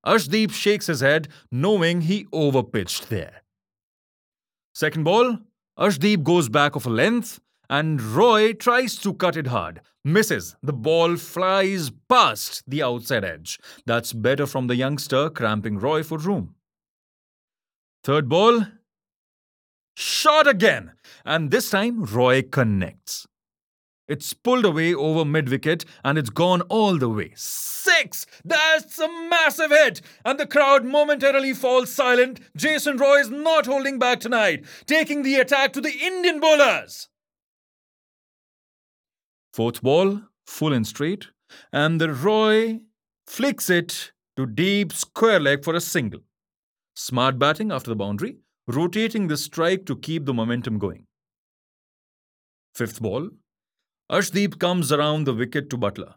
Arshdeep shakes his head, knowing he overpitched there. Second ball, Arshdeep goes back of a length, and Roy tries to cut it hard. Misses. The ball flies past the outside edge. That's better from the youngster, cramping Roy for room. Third ball, shot again, and this time Roy connects. It's pulled away over mid wicket and it's gone all the way. Six! That's a massive hit! And the crowd momentarily falls silent. Jason Roy is not holding back tonight, taking the attack to the Indian bowlers. Fourth ball, full and straight, and the Roy flicks it to deep square leg for a single. Smart batting after the boundary, rotating the strike to keep the momentum going. Fifth ball, Arshdeep comes around the wicket to Butler.